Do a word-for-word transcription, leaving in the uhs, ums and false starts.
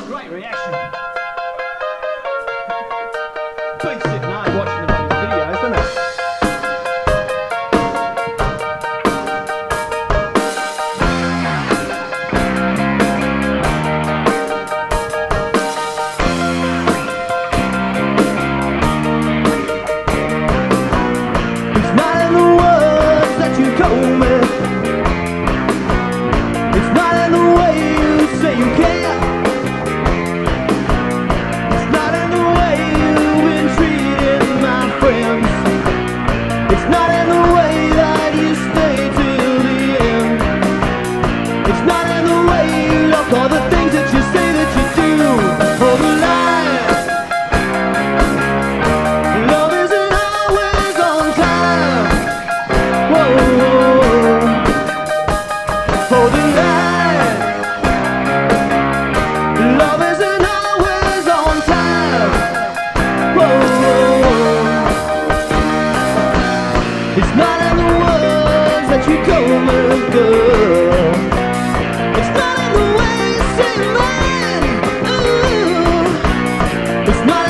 Great reaction. Beats it nice watching the videos, doesn't it? It's not in the words that you told me. It's not in the way you say you care. It's not in the way you've been treating my friends. It's not in the way that you stay till the end. It's not in the way you look, all the things that you say that you do, all the lies. Love isn't always on time. Whoa, for the light. Love isn't always on time. Whoa, it's not in the words that you told me, girl. It's not in the way you say mine. Ooh, it's not